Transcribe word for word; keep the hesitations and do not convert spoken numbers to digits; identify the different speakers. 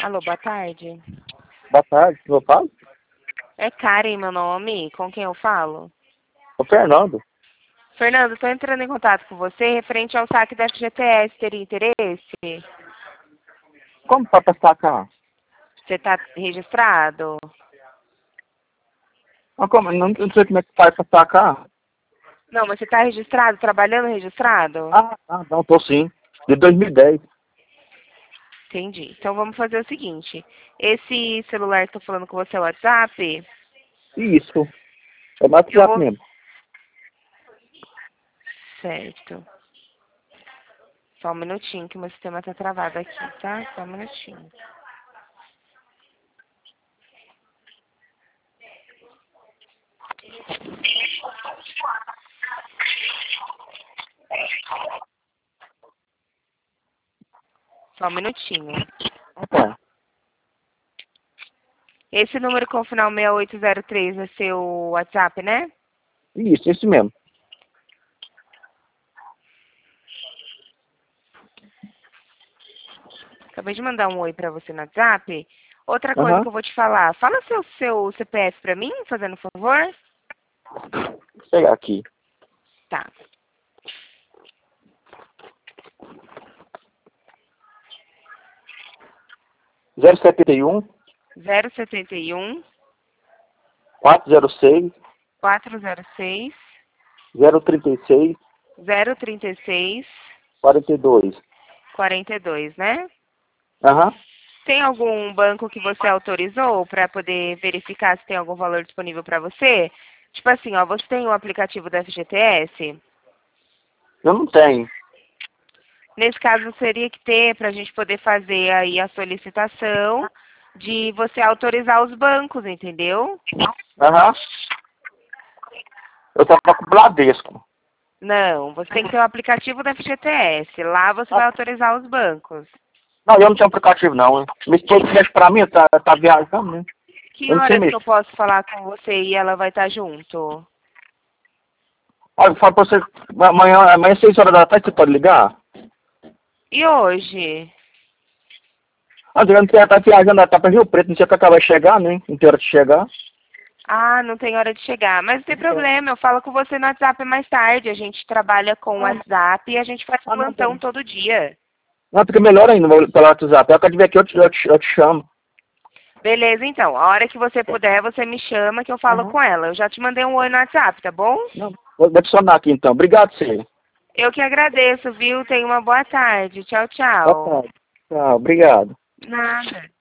Speaker 1: Alô, boa tarde.
Speaker 2: Boa tarde, eu falo?
Speaker 1: É Karen meu nome, com quem eu falo?
Speaker 2: O Fernando.
Speaker 1: Fernando, estou entrando em contato com você referente ao saque da F G T S, teria interesse?
Speaker 2: Como para passar cá?
Speaker 1: Você está registrado?
Speaker 2: Mas como? Não, não sei como é que faz para sacar.
Speaker 1: Não, mas você está registrado, trabalhando registrado?
Speaker 2: Ah, ah, não, tô sim. De dois mil e dez.
Speaker 1: Entendi. Então vamos fazer o seguinte. Esse celular que estou falando com você é o WhatsApp?
Speaker 2: Isso. É mais
Speaker 1: Eu
Speaker 2: WhatsApp
Speaker 1: vou...
Speaker 2: mesmo.
Speaker 1: Certo. Só um minutinho que meu sistema está travado aqui, tá? Só um minutinho. Só um minutinho.
Speaker 2: Ah, tá.
Speaker 1: Esse número com o final seis oito zero três é seu WhatsApp, né?
Speaker 2: Isso, isso mesmo.
Speaker 1: Acabei de mandar um oi pra você no WhatsApp. Outra coisa
Speaker 2: Aham.
Speaker 1: que eu vou te falar. Fala seu, seu C P F pra mim, fazendo favor.
Speaker 2: Vou pegar aqui.
Speaker 1: Tá.
Speaker 2: zero setenta e um,
Speaker 1: zero setenta e um,
Speaker 2: quatrocentos e seis,
Speaker 1: quatrocentos e seis,
Speaker 2: zero trinta e seis,
Speaker 1: zero trinta e seis,
Speaker 2: quarenta e dois.
Speaker 1: quarenta e dois, né?
Speaker 2: Aham.
Speaker 1: Tem algum banco que você autorizou para poder verificar se tem algum valor disponível para você? Tipo assim, ó, você tem o aplicativo da F G T S?
Speaker 2: Eu não tenho.
Speaker 1: Nesse caso, teria que ter para a gente poder fazer aí a solicitação de você autorizar os bancos, entendeu?
Speaker 2: Aham. Eu tava com o Bradesco.
Speaker 1: Não, você tem que ter o aplicativo da F G T S. Lá você vai
Speaker 2: Ah,
Speaker 1: autorizar os bancos.
Speaker 2: não, eu não tenho aplicativo não. Minha esposa mexe pra mim, tá, tá viajando, né?
Speaker 1: Que
Speaker 2: Eu não sei
Speaker 1: horas que eu
Speaker 2: mexer.
Speaker 1: posso falar com você e ela vai estar junto?
Speaker 2: Olha, eu falo pra você, amanhã, amanhã seis horas da tarde, você pode ligar?
Speaker 1: E hoje?
Speaker 2: Ah, digamos que ela tá viajando, ela tá pra Rio Preto, não sei quando ela vai chegar, né? Não tem hora de chegar.
Speaker 1: Ah, não tem hora de chegar. Mas não tem problema, eu falo com você no WhatsApp mais tarde. A gente trabalha com o
Speaker 2: Ah,
Speaker 1: WhatsApp e a gente faz
Speaker 2: ah, não, tá.
Speaker 1: plantão todo dia.
Speaker 2: Não, fica melhor ainda pelo WhatsApp. Eu quero ver aqui, eu te, eu, te, eu te chamo.
Speaker 1: Beleza, então. A hora que você puder, você me chama que eu falo
Speaker 2: Aham.
Speaker 1: com ela. Eu já te mandei um oi no WhatsApp, tá bom?
Speaker 2: Não, vou vou adicionar aqui então. Obrigado, senhor.
Speaker 1: Eu que agradeço, viu? Tenha uma boa tarde. Tchau,
Speaker 2: Boa
Speaker 1: tchau.
Speaker 2: tarde. Tchau, obrigado.
Speaker 1: Nada.